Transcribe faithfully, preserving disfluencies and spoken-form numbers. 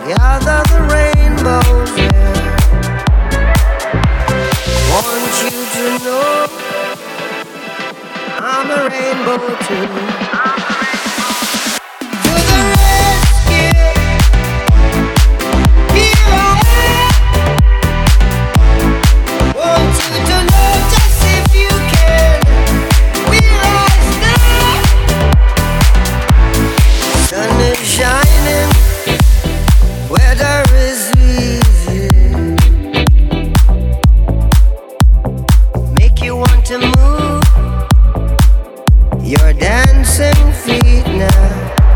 gather the rainbows, yeah. Want you to know I'm a rainbow too.